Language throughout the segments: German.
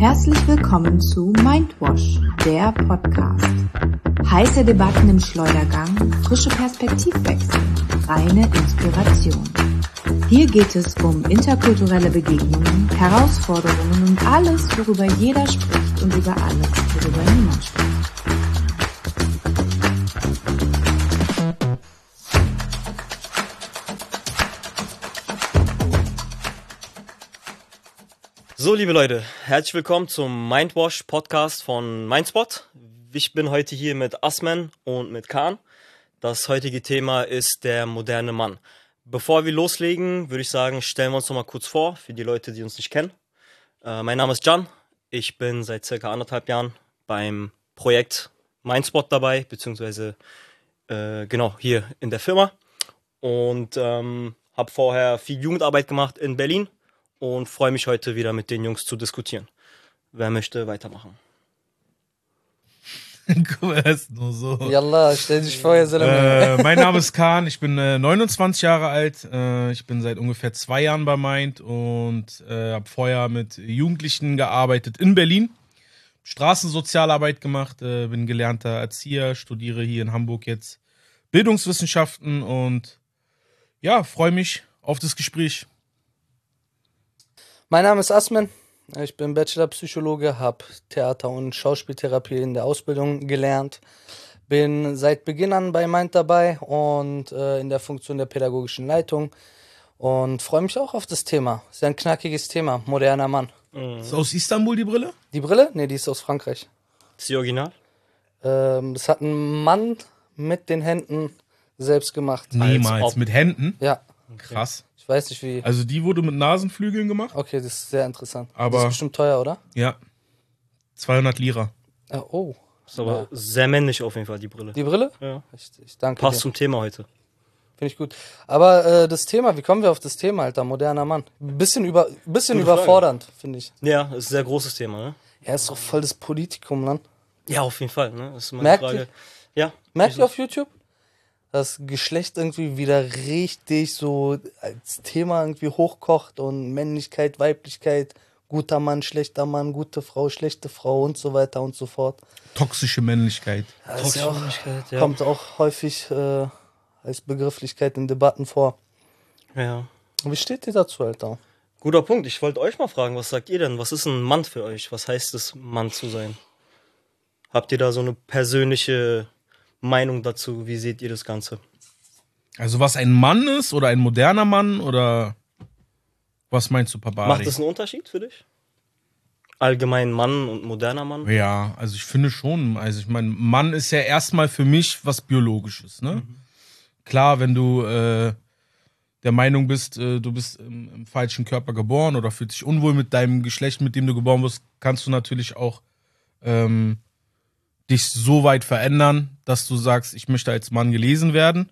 Herzlich willkommen zu Mindwash, der Podcast. Heiße Debatten im Schleudergang, frische Perspektivwechsel, reine Inspiration. Hier geht es um interkulturelle Begegnungen, Herausforderungen und alles, worüber jeder spricht und über alles, worüber niemand spricht. So, liebe Leute, herzlich willkommen zum Mindwash Podcast von Mindspot. Ich bin heute hier mit Asman und mit Kaan. Das heutige Thema ist der moderne Mann. Bevor wir loslegen, würde ich sagen, stellen wir uns noch mal kurz vor, für die Leute, die uns nicht kennen. Mein Name ist Can. Ich bin seit circa 1,5 Jahren beim Projekt Mindspot dabei, beziehungsweise genau hier in der Firma. Und habe vorher viel Jugendarbeit gemacht in Berlin. Und freue mich heute wieder mit den Jungs zu diskutieren. Wer möchte weitermachen? Guck mal, das ist nur so. Yallah, stell dich vor, Salome. Mein Name ist Kaan, ich bin 29 Jahre alt. Ich bin seit ungefähr 2 Jahren bei Mind und habe vorher mit Jugendlichen gearbeitet in Berlin. Straßensozialarbeit gemacht, bin gelernter Erzieher, studiere hier in Hamburg jetzt Bildungswissenschaften und ja, freue mich auf das Gespräch. Mein Name ist Asman, ich bin Bachelor-Psychologe, habe Theater- und Schauspieltherapie in der Ausbildung gelernt, bin seit Beginn an bei Mind dabei und in der Funktion der pädagogischen Leitung und freue mich auch auf das Thema. Ist ja ein knackiges Thema, moderner Mann. Ist aus Istanbul die Brille? Die Brille? Nee, die ist aus Frankreich. Ist die Original? Das hat ein Mann mit den Händen selbst gemacht. Niemals, mit Händen? Ja. Krass. Ich weiß nicht wie. Also die wurde mit Nasenflügeln gemacht? Okay, das ist sehr interessant. Aber das ist bestimmt teuer, oder? Ja, 200 Lira. Oh. Ist aber sehr männlich auf jeden Fall, die Brille. Die Brille? Ja. Ich danke Passt dir. zum Thema heute. Finde ich gut. Aber das Thema, wie kommen wir auf das Thema, Alter? Moderner Mann. Bisschen überfordernd, finde ich. Ja, ist ein sehr großes Thema, ne? Er ist doch voll das Politikum, dann. Ja, auf jeden Fall, ne? Das ist immer Merkt die Frage. Ja. Merkt ihr auf YouTube? Das Geschlecht irgendwie wieder richtig so als Thema irgendwie hochkocht und Männlichkeit, Weiblichkeit, guter Mann, schlechter Mann, gute Frau, schlechte Frau und so weiter und so fort. Toxische Männlichkeit. Das ist ja auch, ja. kommt auch häufig als Begrifflichkeit in Debatten vor. Ja. Wie steht ihr dazu, Alter? Guter Punkt. Ich wollte euch mal fragen, was sagt ihr denn? Was ist ein Mann für euch? Was heißt es, Mann zu sein? Habt ihr da so eine persönliche Meinung dazu? Wie seht ihr das Ganze? Also was ein Mann ist oder ein moderner Mann oder was meinst du, Papa? Macht das einen Unterschied für dich? Allgemein Mann und moderner Mann? Ja, also ich finde schon. Also ich meine, Mann ist ja erstmal für mich was Biologisches, ne? Mhm. Klar, wenn du der Meinung bist, du bist im falschen Körper geboren oder fühlst dich unwohl mit deinem Geschlecht, mit dem du geboren wirst, kannst du natürlich auch dich so weit verändern, dass du sagst, ich möchte als Mann gelesen werden.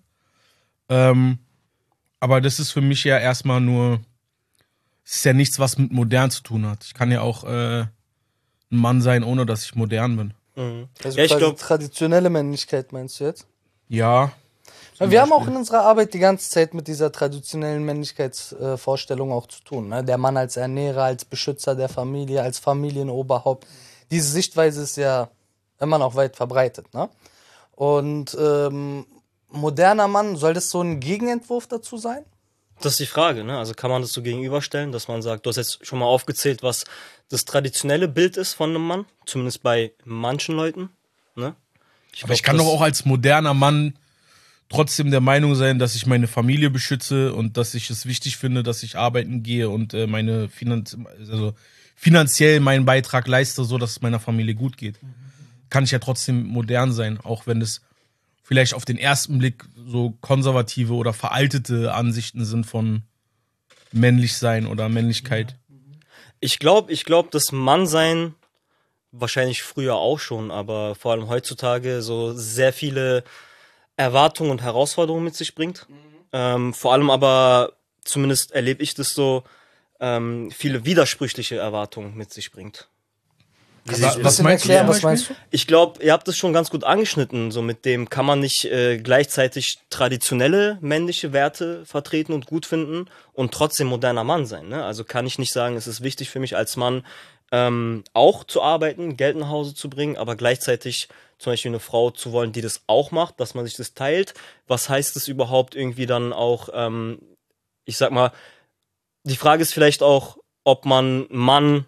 Aber das ist für mich ja erstmal nur, es ist ja nichts, was mit modern zu tun hat. Ich kann ja auch ein Mann sein, ohne dass ich modern bin. Mhm. Also ja, ich quasi glaube, traditionelle Männlichkeit meinst du jetzt? Ja. Wir haben auch in unserer Arbeit die ganze Zeit mit dieser traditionellen Männlichkeitsvorstellung auch zu tun. Ne? Der Mann als Ernährer, als Beschützer der Familie, als Familienoberhaupt. Diese Sichtweise ist ja immer noch weit verbreitet. Ne? Und moderner Mann, soll das so ein Gegenentwurf dazu sein? das ist die Frage, ne? Also kann man das so gegenüberstellen, dass man sagt, du hast jetzt schon mal aufgezählt, was das traditionelle Bild ist von einem Mann, zumindest bei manchen Leuten, ne? Aber ich kann doch auch als moderner Mann trotzdem der Meinung sein, dass ich meine Familie beschütze und dass ich es wichtig finde, dass ich arbeiten gehe und meine finanziell meinen Beitrag leiste, so dass es meiner Familie gut geht. Kann ich ja trotzdem modern sein, auch wenn es vielleicht auf den ersten Blick so konservative oder veraltete Ansichten sind von männlich sein oder Männlichkeit. Ich glaube, das Mannsein wahrscheinlich früher auch schon, aber vor allem heutzutage so sehr viele Erwartungen und Herausforderungen mit sich bringt. Vor allem aber, zumindest erlebe ich das so, viele widersprüchliche Erwartungen mit sich bringt. Was meinst du? Was meinst du? Ich glaube, ihr habt das schon ganz gut angeschnitten. So mit dem kann man nicht gleichzeitig traditionelle männliche Werte vertreten und gut finden und trotzdem moderner Mann sein. Ne? Also kann ich nicht sagen, es ist wichtig für mich als Mann, auch zu arbeiten, Geld nach Hause zu bringen, aber gleichzeitig zum Beispiel eine Frau zu wollen, die das auch macht, dass man sich das teilt. Was heißt es überhaupt irgendwie dann auch, ich sag mal, die Frage ist vielleicht auch, ob man Mann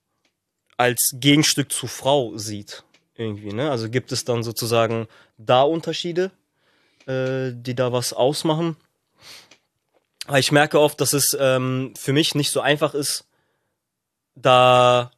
als Gegenstück zu Frau sieht. Irgendwie, ne? Also gibt es dann sozusagen da Unterschiede, die da was ausmachen. Aber ich merke oft, dass es für mich nicht so einfach ist, da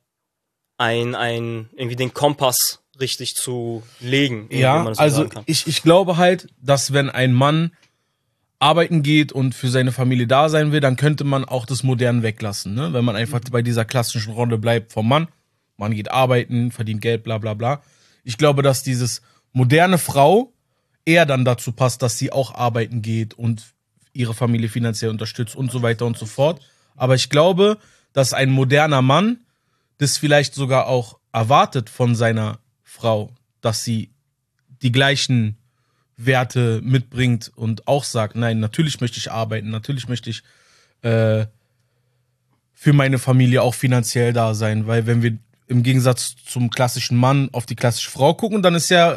irgendwie den Kompass richtig zu legen. Wie Ja, man das so also sagen kann. ich glaube halt, dass wenn ein Mann arbeiten geht und für seine Familie da sein will, dann könnte man auch das Moderne weglassen, ne? Wenn man einfach bei dieser klassischen Rolle bleibt vom Mann. Man geht arbeiten, verdient Geld, bla bla bla. Ich glaube, dass dieses moderne Frau eher dann dazu passt, dass sie auch arbeiten geht und ihre Familie finanziell unterstützt und so weiter und so fort. Aber ich glaube, dass ein moderner Mann das vielleicht sogar auch erwartet von seiner Frau, dass sie die gleichen Werte mitbringt und auch sagt, nein, natürlich möchte ich arbeiten, natürlich möchte ich für meine Familie auch finanziell da sein, weil wenn wir im Gegensatz zum klassischen Mann auf die klassische Frau gucken, dann ist ja,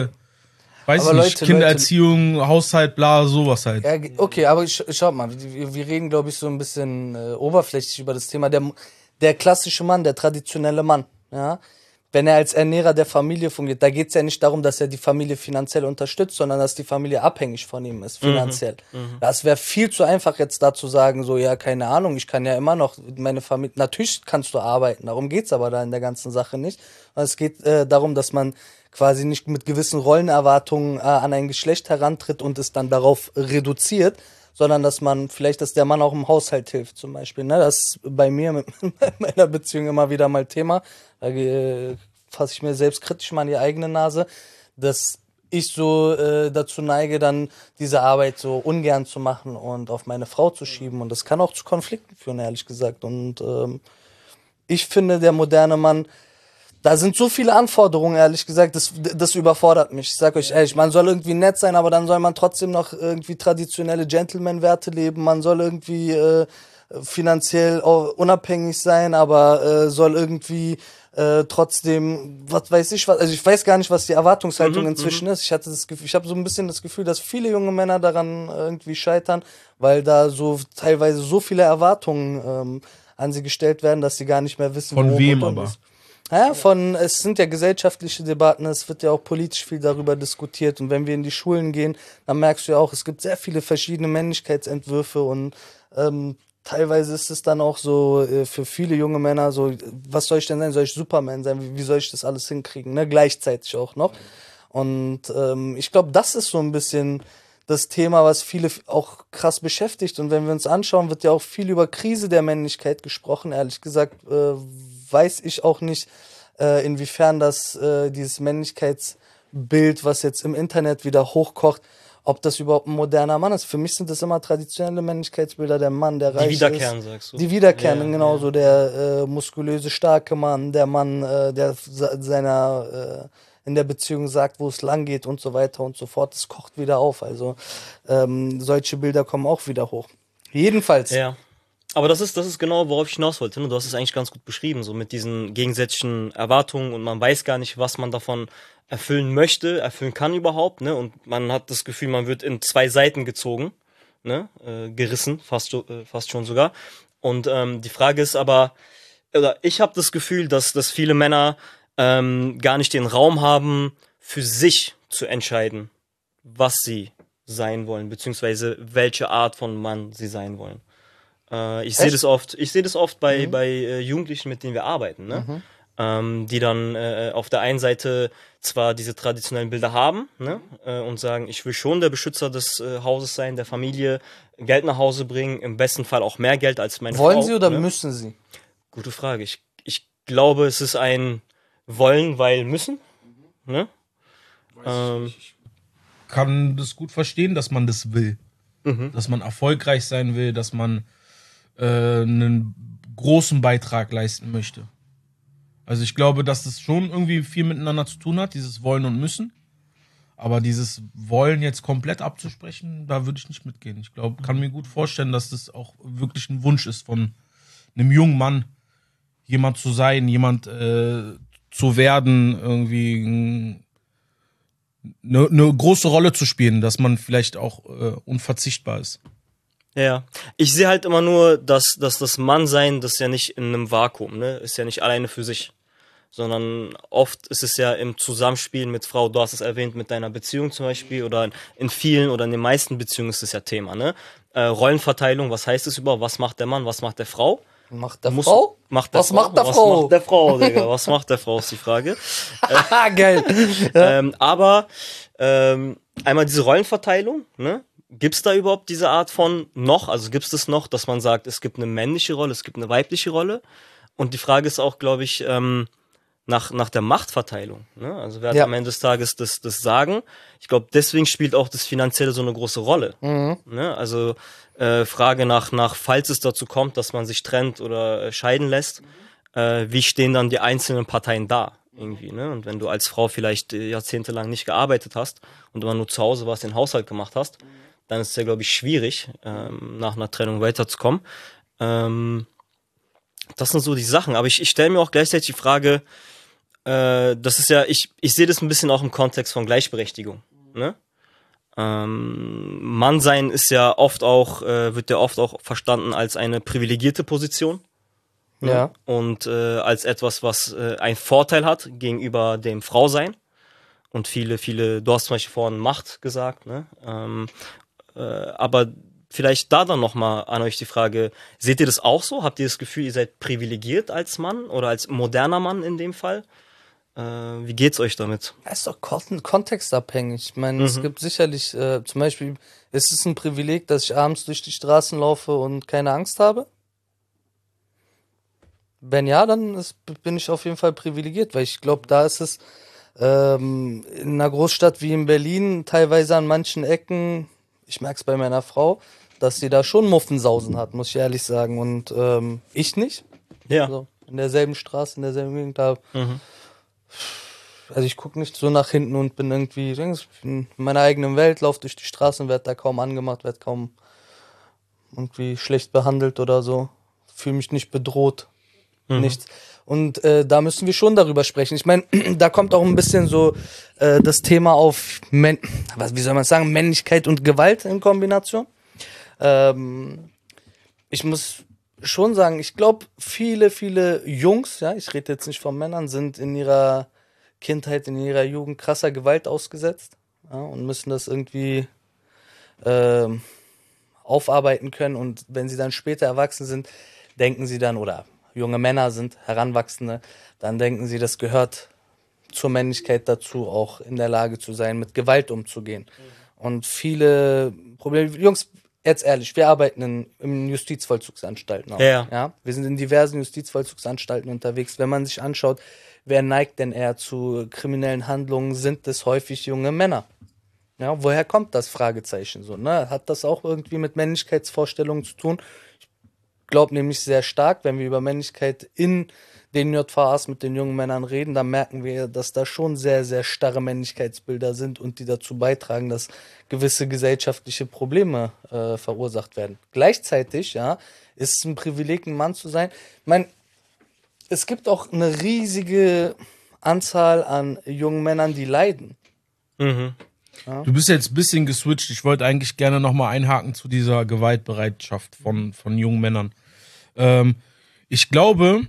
weiß Aber ich nicht, Leute, Kindererziehung, Haushalt, bla, sowas halt. Ja, okay, aber schaut mal, wir reden, glaube ich, so ein bisschen oberflächlich über das Thema. Der klassische Mann, der traditionelle Mann, ja, wenn er als Ernährer der Familie fungiert, da geht es ja nicht darum, dass er die Familie finanziell unterstützt, sondern dass die Familie abhängig von ihm ist, finanziell. Das wäre viel zu einfach jetzt da zu sagen, so, ja, keine Ahnung, ich kann ja immer noch meine Familie, natürlich kannst du arbeiten, darum geht's aber da in der ganzen Sache nicht. Und es geht darum, dass man quasi nicht mit gewissen Rollenerwartungen an ein Geschlecht herantritt und es dann darauf reduziert, sondern dass man vielleicht, dass der Mann auch im Haushalt hilft zum Beispiel. Ne? Das ist bei mir mit meiner Beziehung immer wieder mal Thema. Da fasse ich mir selbst kritisch mal an die eigene Nase, dass ich so dazu neige, dann diese Arbeit so ungern zu machen und auf meine Frau zu schieben. Und das kann auch zu Konflikten führen, ehrlich gesagt. Und ich finde, der moderne Mann, da sind so viele Anforderungen, ehrlich gesagt, das überfordert mich. Ich sag euch ehrlich, man soll irgendwie nett sein, aber dann soll man trotzdem noch irgendwie traditionelle Gentleman-Werte leben. Man soll irgendwie finanziell unabhängig sein, aber soll irgendwie trotzdem, was weiß ich was, also ich weiß gar nicht, was die Erwartungshaltung inzwischen ist. Ich habe so ein bisschen das Gefühl, dass viele junge Männer daran irgendwie scheitern, weil da so teilweise so viele Erwartungen an sie gestellt werden, dass sie gar nicht mehr wissen, Von worum wem und aber? ist. Ja, es sind ja gesellschaftliche Debatten, es wird ja auch politisch viel darüber diskutiert und wenn wir in die Schulen gehen, dann merkst du ja auch, es gibt sehr viele verschiedene Männlichkeitsentwürfe und teilweise ist es dann auch so für viele junge Männer so, was soll ich denn sein? Soll ich Superman sein? Wie soll ich das alles hinkriegen? Ne? Gleichzeitig auch noch. Und ich glaube, das ist so ein bisschen das Thema, was viele auch krass beschäftigt. Und wenn wir uns anschauen, wird ja auch viel über Krise der Männlichkeit gesprochen. Ehrlich gesagt weiß ich auch nicht, inwiefern das dieses Männlichkeitsbild, was jetzt im Internet wieder hochkocht, ob das überhaupt ein moderner Mann ist. Für mich sind das immer traditionelle Männlichkeitsbilder, der Mann, der reich ist. Die wiederkehren, sagst du? Die wiederkehren, genau, so der muskulöse, starke Mann, der Mann, der seiner in der Beziehung sagt, wo es lang geht und so weiter und so fort. Das kocht wieder auf. Also solche Bilder kommen auch wieder hoch. Jedenfalls. Ja. Aber das ist genau, worauf ich hinaus wollte. Ne? Du hast es eigentlich ganz gut beschrieben, so mit diesen gegensätzlichen Erwartungen und man weiß gar nicht, was man davon erfüllen möchte, erfüllen kann überhaupt, ne? Und man hat das Gefühl, man wird in zwei Seiten gezogen, ne? Gerissen, fast schon sogar. Und die Frage ist aber, oder ich habe das Gefühl, dass viele Männer gar nicht den Raum haben, für sich zu entscheiden, was sie sein wollen, beziehungsweise welche Art von Mann sie sein wollen. Ich sehe das oft bei Jugendlichen, mit denen wir arbeiten, ne? Die dann auf der einen Seite zwar diese traditionellen Bilder haben, ne? Und sagen, ich will schon der Beschützer des Hauses sein, der Familie, Geld nach Hause bringen, im besten Fall auch mehr Geld als meine Frau. Wollen sie oder ne? müssen sie? Gute Frage. Ich glaube, es ist ein Wollen, weil müssen. Ne? Ich kann das gut verstehen, dass man das will. Dass man erfolgreich sein will, dass man einen großen Beitrag leisten möchte. Also ich glaube, dass das schon irgendwie viel miteinander zu tun hat, dieses Wollen und Müssen. Aber dieses Wollen jetzt komplett abzusprechen, da würde ich nicht mitgehen. Ich glaube, kann mir gut vorstellen, dass das auch wirklich ein Wunsch ist von einem jungen Mann, jemand zu sein, jemand zu werden, irgendwie eine große Rolle zu spielen, dass man vielleicht auch unverzichtbar ist. Ja, ich sehe halt immer nur, dass das Mannsein, das ist ja nicht in einem Vakuum, ne? Ist ja nicht alleine für sich, sondern oft ist es ja im Zusammenspiel mit Frau, du hast es erwähnt, mit deiner Beziehung zum Beispiel, oder in vielen oder in den meisten Beziehungen ist es ja Thema, ne? Rollenverteilung, was heißt es überhaupt, was macht der Mann, was macht der Frau? Macht der Frau? Macht der Was Frau? macht der Was Frau? macht der Frau, Digga? Was macht der Frau, ist die Frage. Geil. Aber einmal diese Rollenverteilung, ne? Gibt's da überhaupt diese Art von noch? Also gibt's das noch, dass man sagt, es gibt eine männliche Rolle, es gibt eine weibliche Rolle? Und die Frage ist auch, glaube ich, nach der Machtverteilung. Ne? Also wer hat am Ende des Tages das Sagen? Ich glaube, deswegen spielt auch das Finanzielle so eine große Rolle. Ne? Also Frage nach, falls es dazu kommt, dass man sich trennt oder scheiden lässt, wie stehen dann die einzelnen Parteien da? Irgendwie, ne? Und wenn du als Frau vielleicht jahrzehntelang nicht gearbeitet hast und immer nur zu Hause warst, den Haushalt gemacht hast, dann ist es ja, glaube ich, schwierig, nach einer Trennung weiterzukommen. Das sind so die Sachen. Aber ich stelle mir auch gleichzeitig die Frage, das ist ja, ich sehe das ein bisschen auch im Kontext von Gleichberechtigung. Ne? Mannsein ist ja oft auch, wird ja oft auch verstanden als eine privilegierte Position. Ja. Und als etwas, was einen Vorteil hat gegenüber dem Frausein. Und viele, du hast zum Beispiel vorhin Macht gesagt, ne? Aber vielleicht da dann nochmal an euch die Frage, seht ihr das auch so? Habt ihr das Gefühl, ihr seid privilegiert als Mann oder als moderner Mann in dem Fall? Wie geht's euch damit? Das ist doch kontextabhängig. Ich meine, es gibt sicherlich, zum Beispiel, ist es ein Privileg, dass ich abends durch die Straßen laufe und keine Angst habe? Wenn ja, dann bin ich auf jeden Fall privilegiert, weil ich glaube, da ist es in einer Großstadt wie in Berlin teilweise an manchen Ecken, ich merke es bei meiner Frau, dass sie da schon Muffensausen hat, muss ich ehrlich sagen. Und ich nicht. Ja. Also in derselben Straße, in derselben Gegend. Also ich gucke nicht so nach hinten und bin irgendwie in meiner eigenen Welt, laufe durch die Straßen, werde da kaum angemacht, werde kaum irgendwie schlecht behandelt oder so. Fühle mich nicht bedroht. Nichts. Und da müssen wir schon darüber sprechen. Ich meine, da kommt auch ein bisschen so das Thema auf, wie soll man sagen, Männlichkeit und Gewalt in Kombination. Ich muss schon sagen, ich glaube, viele Jungs, ja, ich rede jetzt nicht von Männern, sind in ihrer Kindheit, in ihrer Jugend krasser Gewalt ausgesetzt, ja, und müssen das irgendwie aufarbeiten können. Und wenn sie dann später erwachsen sind, denken sie dann, oder junge Männer sind, Heranwachsende, dann denken sie, das gehört zur Männlichkeit dazu, auch in der Lage zu sein, mit Gewalt umzugehen. Und viele Probleme, Jungs, jetzt ehrlich, wir arbeiten in Justizvollzugsanstalten auch. Ja. Wir sind in diversen Justizvollzugsanstalten unterwegs. Wenn man sich anschaut, wer neigt denn eher zu kriminellen Handlungen, sind es häufig junge Männer. Ja, woher kommt das Fragezeichen so? Ne? Hat das auch irgendwie mit Männlichkeitsvorstellungen zu tun? Ich glaube nämlich sehr stark, wenn wir über Männlichkeit in den JVAs mit den jungen Männern reden, dann merken wir, dass da schon sehr, sehr starre Männlichkeitsbilder sind und die dazu beitragen, dass gewisse gesellschaftliche Probleme verursacht werden. Gleichzeitig, ja, ist es ein Privileg, ein Mann zu sein. Ich meine, es gibt auch eine riesige Anzahl an jungen Männern, die leiden. Ja. Du bist jetzt ein bisschen geswitcht. Ich wollte eigentlich gerne nochmal einhaken zu dieser Gewaltbereitschaft von jungen Männern. Ich glaube,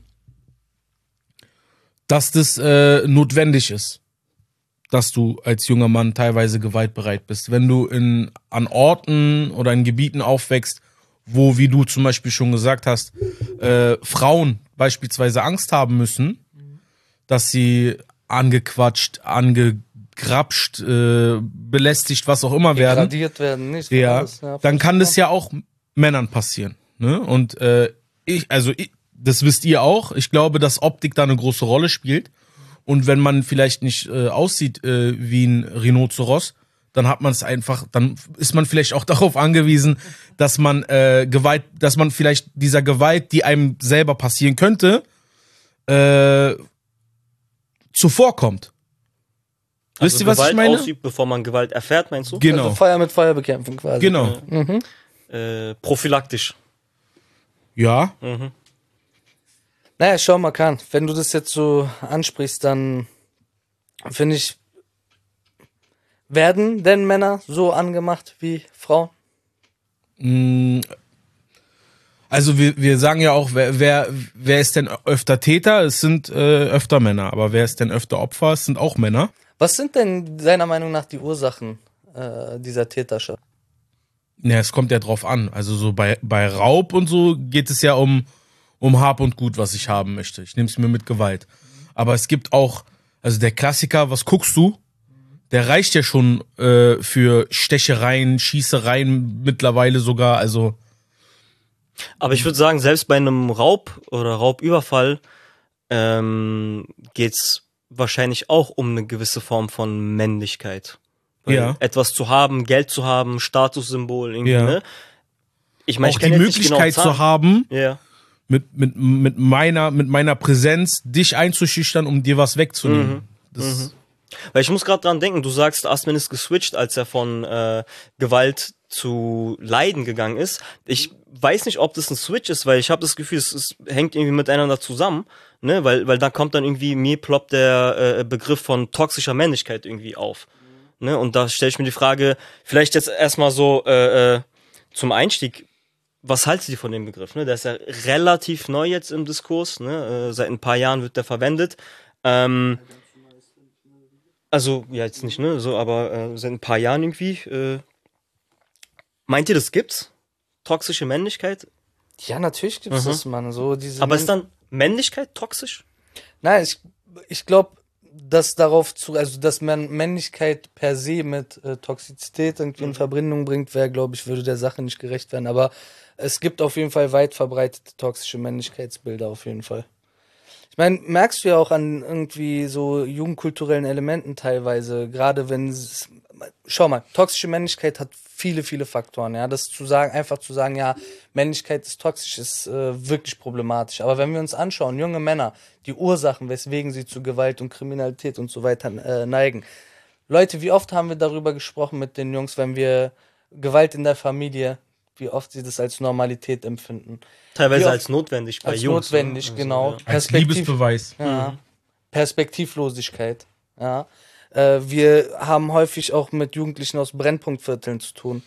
dass das notwendig ist, dass du als junger Mann teilweise gewaltbereit bist. Wenn du an Orten oder in Gebieten aufwächst, wo, wie du zum Beispiel schon gesagt hast, Frauen beispielsweise Angst haben müssen, dass sie angequatscht, angegrapscht, belästigt, was auch immer werden. Degradiert werden, nicht? Ja, dann kann das ja auch Männern passieren. Ne? Und das wisst ihr auch. Ich glaube, dass Optik da eine große Rolle spielt. Und wenn man vielleicht nicht aussieht wie ein Rhinoceros, dann hat man es einfach, dann ist man vielleicht auch darauf angewiesen, dass man dass man vielleicht dieser Gewalt, die einem selber passieren könnte, zuvorkommt. Also wisst ihr, was Gewalt ich meine? Ausübt, bevor man Gewalt erfährt, meinst du? Genau. Also Feuer mit Feuer bekämpfen quasi. Genau. Prophylaktisch. Ja. Naja, schau mal, Kahn, wenn du das jetzt so ansprichst, dann finde ich, werden denn Männer so angemacht wie Frauen? Also wir sagen ja auch, wer ist denn öfter Täter? Es sind öfter Männer. Aber wer ist denn öfter Opfer? Es sind auch Männer. Was sind denn deiner Meinung nach die Ursachen dieser Täterschaft? Ja, es kommt ja drauf an. Also so bei Raub und so geht es ja um Hab und Gut, was ich haben möchte. Ich nehme es mir mit Gewalt. Aber es gibt auch, also der Klassiker, was guckst du? Der reicht ja schon für Stechereien, Schießereien mittlerweile sogar. Also Aber ich würde sagen, selbst bei einem Raub oder Raubüberfall geht's wahrscheinlich auch um eine gewisse Form von Männlichkeit. Weil Ja. etwas zu haben, Geld zu haben, Statussymbol irgendwie, Ja. ne? Ich meine, auch ich die kenn jetzt nicht Möglichkeit genau Zahlen. zu haben, Ja. mit meiner Präsenz dich einzuschüchtern, um dir was wegzunehmen. Das, Weil ich muss gerade dran denken, du sagst, Asman ist geswitcht, als er von Gewalt zu Leiden gegangen ist. Ich weiß nicht, ob das ein Switch ist, weil ich habe das Gefühl, es hängt irgendwie miteinander zusammen, ne? Weil da kommt dann irgendwie, mir ploppt der Begriff von toxischer Männlichkeit irgendwie auf. Ne? Und da stelle ich mir die Frage, vielleicht jetzt erstmal so zum Einstieg, was haltet ihr von dem Begriff? Ne? Der ist ja relativ neu jetzt im Diskurs, ne? Seit ein paar Jahren wird der verwendet. Also, ja, jetzt nicht, ne, so, aber seit ein paar Jahren irgendwie. Meint ihr, das gibt's? Toxische Männlichkeit? Ja, natürlich gibt's das, Mann. So diese Aber ist dann Männlichkeit toxisch? Nein, ich glaube, dass dass man Männlichkeit per se mit Toxizität irgendwie in Verbindung bringt, glaube ich, würde der Sache nicht gerecht werden. Aber es gibt auf jeden Fall weit verbreitete toxische Männlichkeitsbilder, auf jeden Fall. Ich meine, merkst du ja auch an irgendwie so jugendkulturellen Elementen teilweise, gerade schau mal, toxische Männlichkeit hat viele, viele Faktoren, ja, einfach zu sagen, ja, Männlichkeit ist toxisch, ist wirklich problematisch, aber wenn wir uns anschauen, junge Männer, die Ursachen, weswegen sie zu Gewalt und Kriminalität und so weiter neigen, Leute, wie oft haben wir darüber gesprochen mit den Jungs, wenn wir Gewalt in der Familie, wie oft sie das als Normalität empfinden. Teilweise Wie oft- als notwendig bei Als Jungs. notwendig, ne? genau. Ja. als Liebesbeweis. Ja. Perspektivlosigkeit. Ja. Wir haben häufig auch mit Jugendlichen aus Brennpunktvierteln zu tun.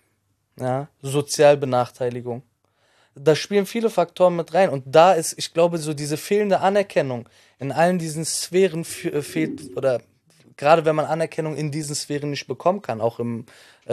Ja. Sozialbenachteiligung. Da spielen viele Faktoren mit rein. Und da ist, ich glaube, so diese fehlende Anerkennung in allen diesen Sphären fehlt, oder gerade wenn man Anerkennung in diesen Sphären nicht bekommen kann, auch in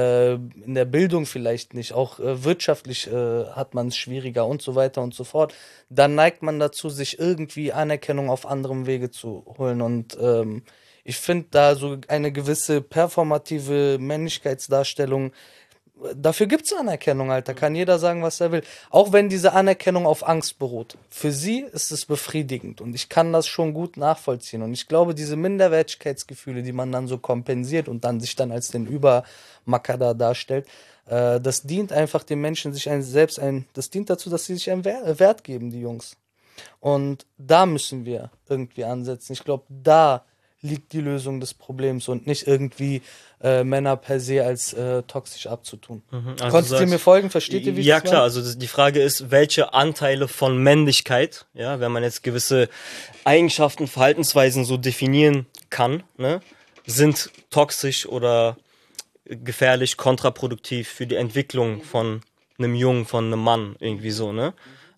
der Bildung vielleicht nicht, auch wirtschaftlich hat man es schwieriger und so weiter und so fort, dann neigt man dazu, sich irgendwie Anerkennung auf anderem Wege zu holen. Und ich finde da so eine gewisse performative Männlichkeitsdarstellung, dafür gibt's Anerkennung, Alter. Kann jeder sagen, was er will. Auch wenn diese Anerkennung auf Angst beruht. Für sie ist es befriedigend und ich kann das schon gut nachvollziehen. Und ich glaube, diese Minderwertigkeitsgefühle, die man dann so kompensiert und dann sich dann als den Übermacker da darstellt, das dient einfach den Menschen das dient dazu, dass sie sich einen Wert geben, die Jungs. Und da müssen wir irgendwie ansetzen. Ich glaube, da liegt die Lösung des Problems und nicht irgendwie Männer per se als toxisch abzutun. Also Konntest du ihr mir sagst- folgen? Versteht ihr, wie ich Ja, das klar, meine? also die Frage ist, welche Anteile von Männlichkeit, ja, wenn man jetzt gewisse Eigenschaften, Verhaltensweisen so definieren kann, ne, sind toxisch oder gefährlich, kontraproduktiv für die Entwicklung von einem Jungen, von einem Mann, irgendwie so, ne?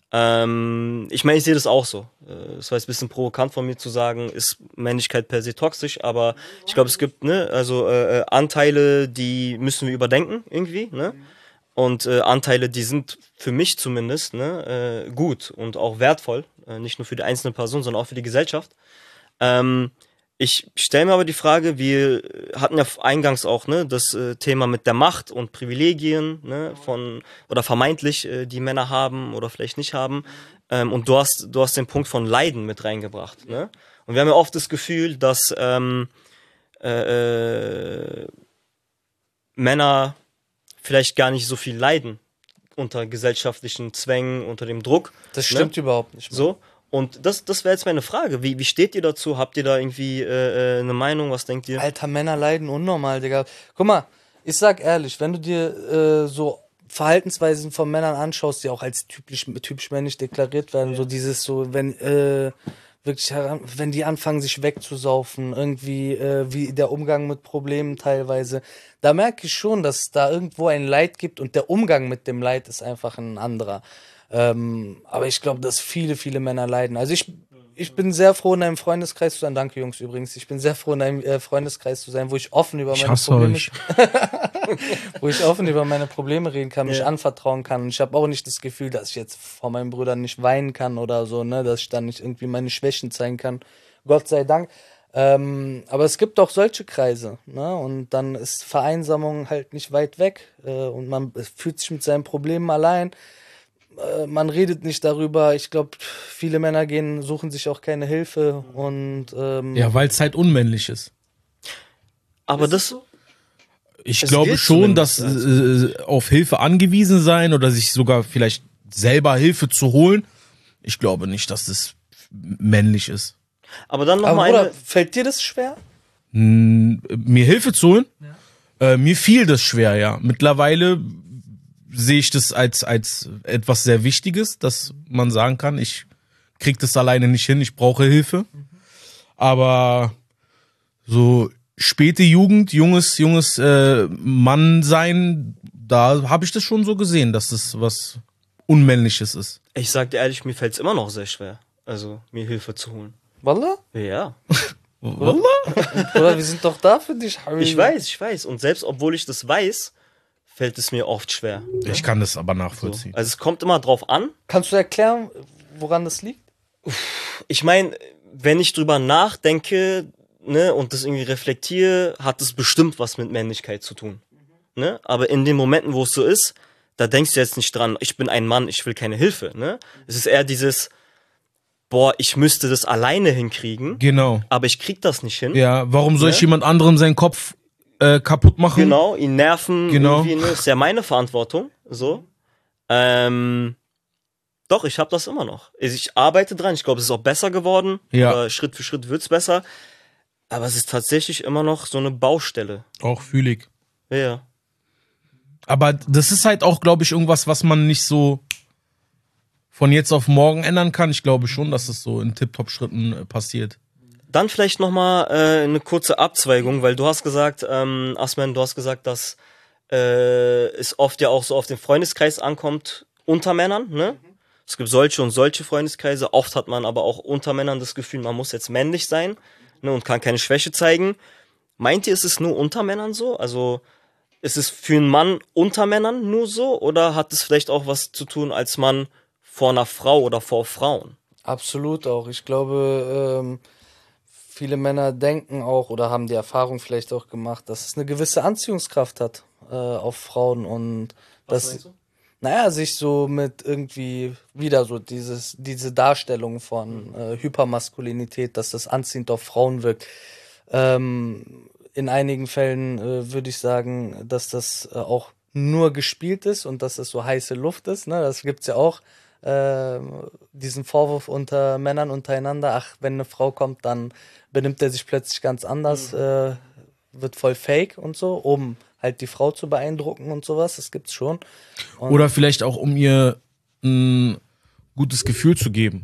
Ich meine, ich sehe das auch so. Es war jetzt ein bisschen provokant von mir zu sagen, ist Männlichkeit per se toxisch, aber ich glaube, es gibt, ne, also Anteile, die müssen wir überdenken irgendwie, ne? Und Anteile, die sind für mich zumindest, ne, gut und auch wertvoll, nicht nur für die einzelne Person, sondern auch für die Gesellschaft. Ich stelle mir aber die Frage, wir hatten ja eingangs auch, ne, das Thema mit der Macht und Privilegien, ne, von oder vermeintlich die Männer haben oder vielleicht nicht haben. Und du hast den Punkt von Leiden mit reingebracht, ne? Und wir haben ja oft das Gefühl, dass Männer vielleicht gar nicht so viel leiden unter gesellschaftlichen Zwängen, unter dem Druck. Das stimmt überhaupt nicht. So. Und das wäre jetzt meine Frage. Wie steht ihr dazu? Habt ihr da irgendwie eine Meinung? Was denkt ihr? Alter, Männer leiden unnormal, Digga. Guck mal, ich sag ehrlich, wenn du dir so Verhaltensweisen von Männern anschaust, die auch als typisch männlich deklariert werden, so dieses so, wenn wirklich wenn die anfangen, sich wegzusaufen, irgendwie wie der Umgang mit Problemen teilweise, da merke ich schon, dass es da irgendwo ein Leid gibt und der Umgang mit dem Leid ist einfach ein anderer. Aber ich glaube, dass viele Männer leiden. Also ich bin sehr froh, in einem Freundeskreis zu sein. Danke, Jungs, übrigens. Ich bin sehr froh, in einem Freundeskreis zu sein, wo ich offen über meine Probleme wo ich offen über meine Probleme reden kann, mich anvertrauen kann. Und ich habe auch nicht das Gefühl, dass ich jetzt vor meinen Brüdern nicht weinen kann oder so, ne, dass ich dann nicht irgendwie meine Schwächen zeigen kann. Gott sei Dank. Aber es gibt auch solche Kreise, ne? Und dann ist Vereinsamung halt nicht weit weg und man fühlt sich mit seinen Problemen allein. Man redet nicht darüber. Ich glaube, viele Männer suchen sich auch keine Hilfe und Ja, weil es halt unmännlich ist. Aber das, Ich Es glaube gilt schon, dass zumindest auf Hilfe angewiesen sein oder sich sogar vielleicht selber Hilfe zu holen, ich glaube nicht, dass das männlich ist. aber dann noch aber mal Bruder, eine, fällt dir das schwer? Mir Hilfe zu holen, mir fiel das schwer, ja. Mittlerweile sehe ich das als etwas sehr Wichtiges, dass man sagen kann, ich krieg das alleine nicht hin, ich brauche Hilfe. Aber so späte Jugend, junges Mann sein, da habe ich das schon so gesehen, dass das was Unmännliches ist. ich sag dir ehrlich, mir fällt es immer noch sehr schwer, also mir Hilfe zu holen. Wallah? Ja, Oder wir sind doch da für dich, Habibi. ich weiß. Und selbst obwohl ich das weiß, fällt es mir oft schwer. Ich kann das aber So. nachvollziehen. Also es kommt immer drauf an. Kannst du erklären, woran das liegt? Ich meine, wenn ich drüber nachdenke, ne, und das irgendwie reflektiere, hat es bestimmt was mit Männlichkeit zu tun. Ne? Aber in den Momenten, wo es so ist, da denkst du jetzt nicht dran, ich bin ein Mann, ich will keine Hilfe. Ne? Es ist eher dieses, boah, ich müsste das alleine hinkriegen, Genau. aber ich krieg das nicht hin. Ja, warum soll ich Ne? jemand anderem seinen Kopf kaputt machen? Genau, ihn nerven, Genau. irgendwie, ne? Ist ja meine Verantwortung. So. Doch, ich habe das immer noch. Ich arbeite dran, ich glaube, es ist auch besser geworden. Ja. Oder Schritt für Schritt wird's besser. Aber es ist tatsächlich immer noch so eine Baustelle. Auch fühlig. Ja. Aber das ist halt auch, glaube ich, irgendwas, was man nicht so von jetzt auf morgen ändern kann. Ich glaube schon, dass es so in Tip-Top-Schritten passiert. Dann vielleicht nochmal eine kurze Abzweigung, weil du hast gesagt, Asman, du hast gesagt, dass es oft ja auch so auf den Freundeskreis ankommt, unter Männern, ne? Es gibt solche und solche Freundeskreise. Oft hat man aber auch unter Männern das Gefühl, man muss jetzt männlich sein, ne, und kann keine Schwäche zeigen. Meint ihr, ist es nur unter Männern so? Also ist es für einen Mann unter Männern nur so? Oder hat es vielleicht auch was zu tun als Mann vor einer Frau oder vor Frauen? Absolut auch. Ich glaube, viele Männer denken auch oder haben die Erfahrung vielleicht auch gemacht, dass es eine gewisse Anziehungskraft hat auf Frauen und dass, naja, sich so mit irgendwie wieder so diese Darstellung von Hypermaskulinität, dass das anziehend auf Frauen wirkt. In einigen Fällen würde ich sagen, dass das auch nur gespielt ist und dass das so heiße Luft ist. Ne? Das gibt's ja auch. Diesen Vorwurf unter Männern untereinander, ach, wenn eine Frau kommt, dann benimmt er sich plötzlich ganz anders, wird voll fake und so, um halt die Frau zu beeindrucken und sowas, das gibt's schon. Und Oder vielleicht auch, um ihr ein gutes Gefühl zu geben.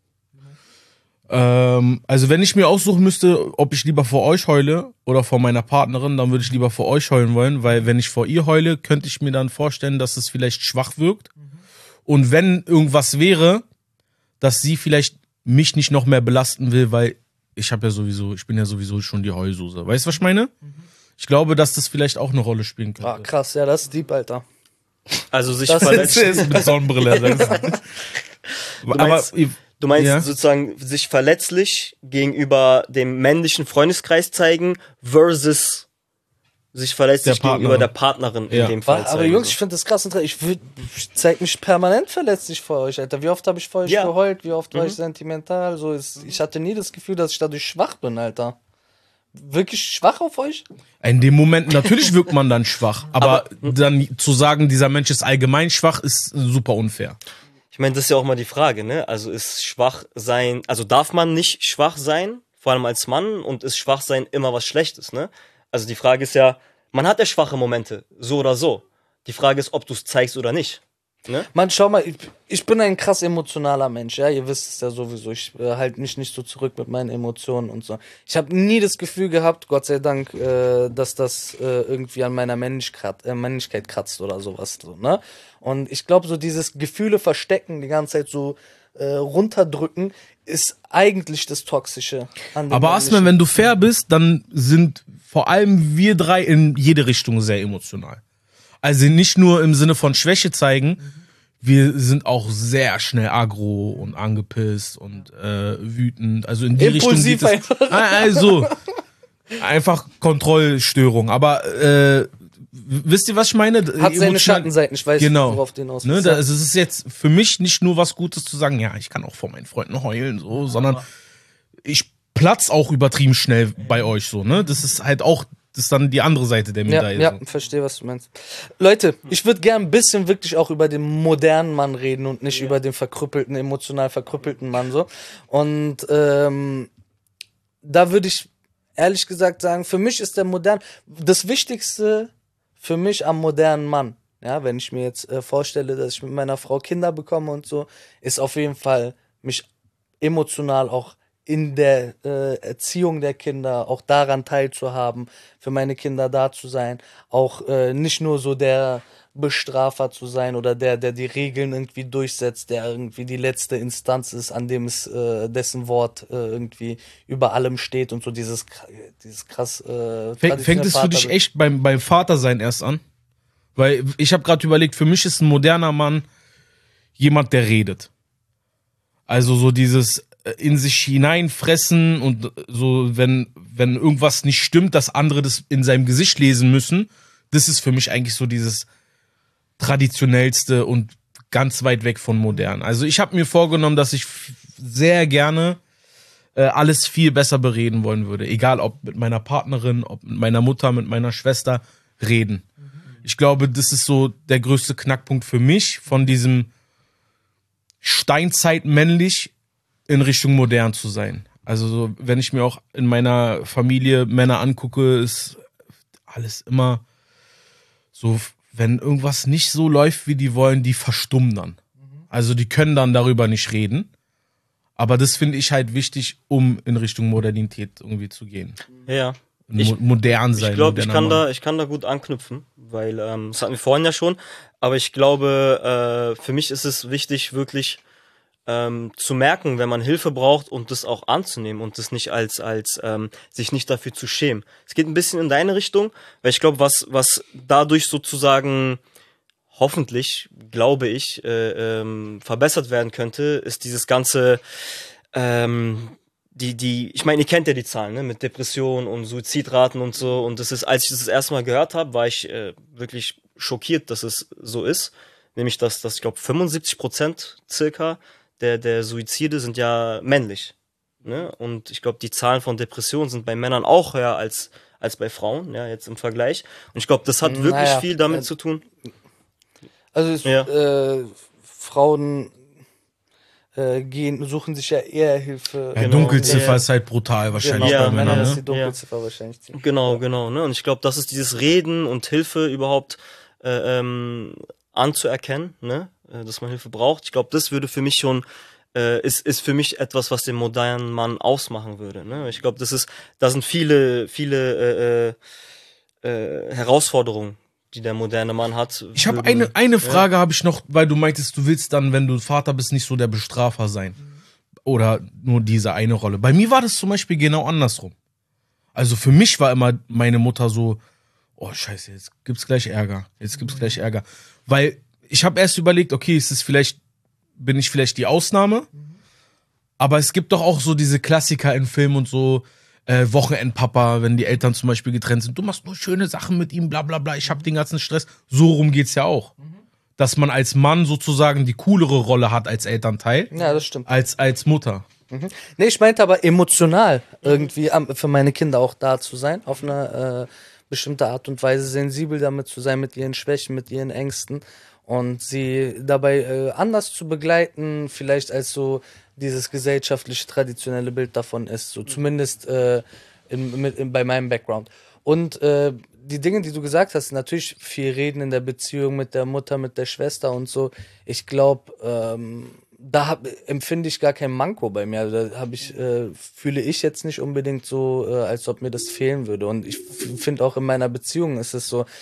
Also wenn ich mir aussuchen müsste, ob ich lieber vor euch heule oder vor meiner Partnerin, dann würde ich lieber vor euch heulen wollen, weil wenn ich vor ihr heule, könnte ich mir dann vorstellen, dass es vielleicht schwach wirkt. Und wenn irgendwas wäre, dass sie vielleicht mich nicht noch mehr belasten will, weil ich bin ja sowieso schon die Heulsuse. Weißt du, was ich meine? Ich glaube, dass das vielleicht auch eine Rolle spielen ah, könnte. krass, ja, das ist deep, Alter. Also sich Das verletzen. mit Sonnenbrille. Du meinst Ja. sozusagen sich verletzlich gegenüber dem männlichen Freundeskreis zeigen versus sich verletzlich Der Partner. gegenüber der Partnerin Ja. in dem Fall Aber zeigen. Jungs, ich finde das krass interessant. Ich zeig mich permanent verletzlich vor euch, Alter. Wie oft habe ich vor euch Ja. geheult? Wie oft war ich sentimental? So ich hatte nie das Gefühl, dass ich dadurch schwach bin, Alter. Wirklich schwach auf euch? In dem Moment, natürlich wirkt man dann schwach, aber dann zu sagen, dieser Mensch ist allgemein schwach, ist super unfair. Ich meine, das ist ja auch mal die Frage, ne? Also ist schwach sein, also darf man nicht schwach sein, vor allem als Mann, und ist schwach sein immer was Schlechtes, ne? Also die Frage ist ja, man hat ja schwache Momente, so oder so. Die Frage ist, ob du es zeigst oder nicht. Ne? Mann, schau mal, ich bin ein krass emotionaler Mensch, ja, ihr wisst es ja sowieso, ich halte mich nicht so zurück mit meinen Emotionen und so. Ich habe nie das Gefühl gehabt, Gott sei Dank, dass das irgendwie an meiner Männlichkeit kratzt oder sowas, so, ne? Und ich glaube, so dieses Gefühle verstecken, die ganze Zeit so runterdrücken, ist eigentlich das Toxische an dem Aber Asman, wenn du fair bist, dann sind vor allem wir drei in jede Richtung sehr emotional. Also nicht nur im Sinne von Schwäche zeigen, wir sind auch sehr schnell aggro und angepisst und wütend. Also in die Impulsiv Richtung geht es. Also einfach Kontrollstörung. Aber wisst ihr, was ich meine? hat seine Schattenseiten, ich weiß, genau, worauf du hinaus ne, willst. also es ist jetzt für mich nicht nur was Gutes zu sagen, ja, ich kann auch vor meinen Freunden heulen, so, sondern ich platz auch übertrieben schnell bei euch so, ne? Das ist halt auch, das ist dann die andere Seite der Medaille. Ja, so. verstehe, was du meinst. Leute, ich würde gern ein bisschen wirklich auch über den modernen Mann reden und nicht über den verkrüppelten, emotional verkrüppelten Mann so. Und da würde ich ehrlich gesagt sagen, für mich ist das Wichtigste für mich am modernen Mann, ja, wenn ich mir jetzt vorstelle, dass ich mit meiner Frau Kinder bekomme und so, ist auf jeden Fall mich emotional auch in der Erziehung der Kinder, auch daran teilzuhaben, für meine Kinder da zu sein, auch nicht nur so der Bestrafer zu sein oder der die Regeln irgendwie durchsetzt, der irgendwie die letzte Instanz ist, an dem es dessen Wort irgendwie über allem steht und so dieses krass Fängt es für dich echt beim Vatersein erst an? Weil ich habe gerade überlegt, für mich ist ein moderner Mann jemand, der redet. Also so dieses in sich hineinfressen und so, wenn irgendwas nicht stimmt, dass andere das in seinem Gesicht lesen müssen, das ist für mich eigentlich so dieses traditionellste und ganz weit weg von modern. Also ich habe mir vorgenommen, dass ich sehr gerne alles viel besser bereden wollen würde. Egal ob mit meiner Partnerin, ob mit meiner Mutter, mit meiner Schwester, reden. Ich glaube, das ist so der größte Knackpunkt für mich, von diesem Steinzeit männlich in Richtung modern zu sein. Also so, wenn ich mir auch in meiner Familie Männer angucke, ist alles immer so, wenn irgendwas nicht so läuft, wie die wollen, die verstummen dann. Also die können dann darüber nicht reden. Aber das finde ich halt wichtig, um in Richtung Modernität irgendwie zu gehen. Ja. Modern sein. Ich glaube, ich kann da gut anknüpfen, weil das hatten wir vorhin ja schon. Aber ich glaube, für mich ist es wichtig, wirklich zu merken, wenn man Hilfe braucht und das auch anzunehmen und das nicht als sich nicht dafür zu schämen. Es geht ein bisschen in deine Richtung, weil ich glaube, was dadurch sozusagen hoffentlich, glaube ich, verbessert werden könnte, ist dieses ganze ich meine, ihr kennt ja die Zahlen, ne, mit Depressionen und Suizidraten und so, und das ist, als ich das erste Mal gehört habe, war ich wirklich schockiert, dass es so ist, nämlich dass ich glaube 75% circa der Suizide sind ja männlich, ne? Und ich glaube, die Zahlen von Depressionen sind bei Männern auch höher als bei Frauen, ja, jetzt im Vergleich. Und ich glaube, das hat wirklich viel damit zu tun. Also Frauen suchen sich ja eher Hilfe. Ja, Genau. Dunkelziffer ist halt brutal wahrscheinlich Ja, bei Männern. Männer ist Ne? die Dunkelziffer wahrscheinlich ziemlich. Genau, ne? Und ich glaube, das ist dieses Reden und Hilfe überhaupt anzuerkennen, ne? Dass man Hilfe braucht. Ich glaube, das würde für mich schon ist für mich etwas, was den modernen Mann ausmachen würde. Ne? Ich glaube, da sind viele Herausforderungen, die der moderne Mann hat. Ich habe eine Frage habe ich noch, weil du meintest, du willst dann, wenn du Vater bist, nicht so der Bestrafer sein. Oder nur diese eine Rolle. Bei mir war das zum Beispiel genau andersrum. Also für mich war immer meine Mutter so, oh scheiße, jetzt gibt's gleich Ärger. Weil ich habe erst überlegt, okay, bin ich vielleicht die Ausnahme? Aber es gibt doch auch so diese Klassiker in Filmen und so, Wochenendpapa, wenn die Eltern zum Beispiel getrennt sind, du machst nur schöne Sachen mit ihm, bla bla bla, ich hab den ganzen Stress. So rum geht's ja auch. Dass man als Mann sozusagen die coolere Rolle hat als Elternteil. Ja, das stimmt. Als Mutter. Nee, ich meinte aber emotional irgendwie für meine Kinder auch da zu sein, auf eine bestimmte Art und Weise sensibel damit zu sein, mit ihren Schwächen, mit ihren Ängsten und sie dabei anders zu begleiten, vielleicht als so dieses gesellschaftliche, traditionelle Bild davon ist, so zumindest bei meinem Background. Und die Dinge, die du gesagt hast, natürlich viel reden in der Beziehung mit der Mutter, mit der Schwester und so. Ich glaube, empfinde ich gar kein Manko bei mir. Also da fühle ich jetzt nicht unbedingt so, als ob mir das fehlen würde. Und ich finde auch in meiner Beziehung ist es so,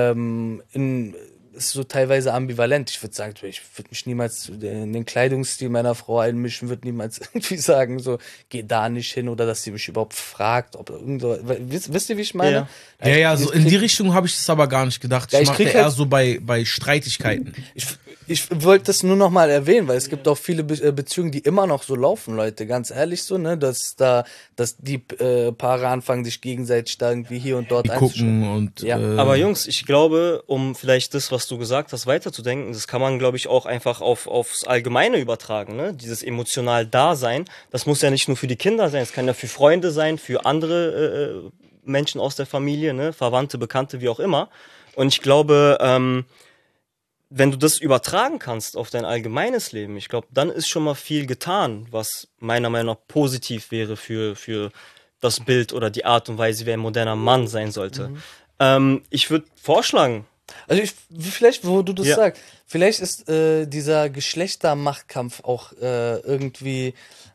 ist so teilweise ambivalent. Ich würde sagen, ich würde mich niemals in den Kleidungsstil meiner Frau einmischen, würde niemals irgendwie sagen, so, geh da nicht hin oder dass sie mich überhaupt fragt, ob irgendwo, wisst ihr, wie ich meine? Ja, so in die Richtung habe ich es aber gar nicht gedacht. Ich mache eher so bei Streitigkeiten. Ich wollte das nur noch mal erwähnen, weil es gibt auch viele Beziehungen, die immer noch so laufen, Leute, ganz ehrlich so, ne, dass die Paare anfangen, sich gegenseitig da irgendwie hier und dort gucken und ja. Aber Jungs, ich glaube, um vielleicht das, was du gesagt hast, weiterzudenken, das kann man, glaube ich, auch einfach aufs Allgemeine übertragen, ne? Dieses emotional Dasein, das muss ja nicht nur für die Kinder sein, es kann ja für Freunde sein, für andere Menschen aus der Familie, ne? Verwandte, Bekannte, wie auch immer. Und ich glaube, wenn du das übertragen kannst auf dein allgemeines Leben, ich glaube, dann ist schon mal viel getan, was meiner Meinung nach positiv wäre für das Bild oder die Art und Weise, wie ein moderner Mann sein sollte. Ich würde vorschlagen, also vielleicht, wo du das sagst, vielleicht ist dieser Geschlechtermachtkampf auch irgendwie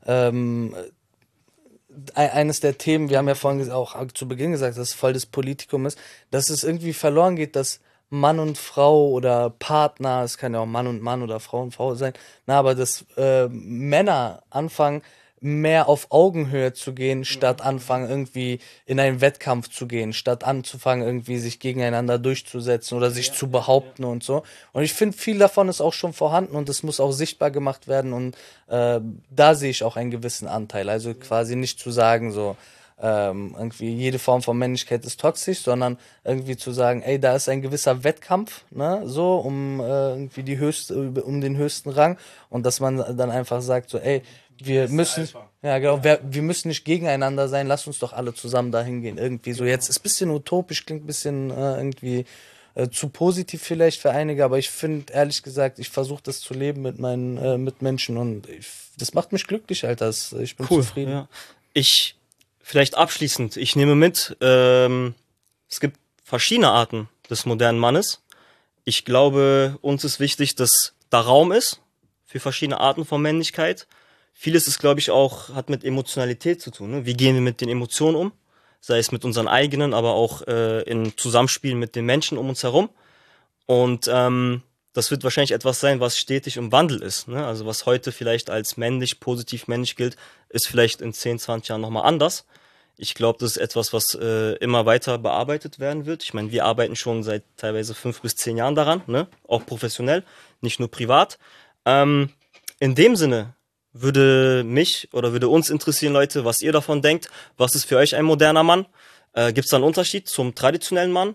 eines der Themen, wir haben ja vorhin auch zu Beginn gesagt, dass es voll das Politikum ist, dass es irgendwie verloren geht, dass Mann und Frau oder Partner, es kann ja auch Mann und Mann oder Frau und Frau sein, aber dass Männer anfangen, mehr auf Augenhöhe zu gehen, statt anfangen, irgendwie in einen Wettkampf zu gehen, statt anzufangen, irgendwie sich gegeneinander durchzusetzen oder sich zu behaupten und so. Und ich finde, viel davon ist auch schon vorhanden und es muss auch sichtbar gemacht werden und da sehe ich auch einen gewissen Anteil. Also quasi nicht zu sagen, so, irgendwie jede Form von Männlichkeit ist toxisch, sondern irgendwie zu sagen, ey, da ist ein gewisser Wettkampf, ne, so, um irgendwie um den höchsten Rang und dass man dann einfach sagt, so, ey, wir müssen nicht gegeneinander sein, lass uns doch alle zusammen dahin gehen, irgendwie so. Jetzt ist ein bisschen utopisch, klingt ein bisschen irgendwie zu positiv vielleicht für einige, aber ich finde, ehrlich gesagt, ich versuche das zu leben mit meinen Mitmenschen und das macht mich glücklich, Alter, ich bin zufrieden. Ja. Vielleicht abschließend, ich nehme mit, es gibt verschiedene Arten des modernen Mannes. Ich glaube, uns ist wichtig, dass da Raum ist für verschiedene Arten von Männlichkeit. Vieles ist, glaube ich, hat mit Emotionalität zu tun. Ne? Wie gehen wir mit den Emotionen um? Sei es mit unseren eigenen, aber auch im Zusammenspiel mit den Menschen um uns herum. Und das wird wahrscheinlich etwas sein, was stetig im Wandel ist. Ne? Also was heute vielleicht als männlich, positiv männlich gilt, ist vielleicht in 10, 20 Jahren nochmal anders. Ich glaube, das ist etwas, was immer weiter bearbeitet werden wird. Ich meine, wir arbeiten schon seit teilweise 5 bis 10 Jahren daran, ne? Auch professionell, nicht nur privat. In dem Sinne würde uns interessieren, Leute, was ihr davon denkt. Was ist für euch ein moderner Mann? Gibt es da einen Unterschied zum traditionellen Mann?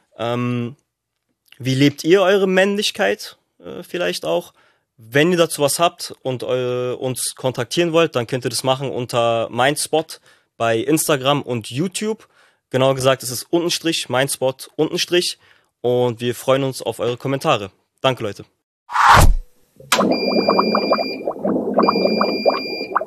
Wie lebt ihr eure Männlichkeit vielleicht auch? Wenn ihr dazu was habt und uns kontaktieren wollt, dann könnt ihr das machen unter Mindspot bei Instagram und YouTube. Genauer gesagt, es ist _ Mindspot _ und wir freuen uns auf eure Kommentare. Danke, Leute.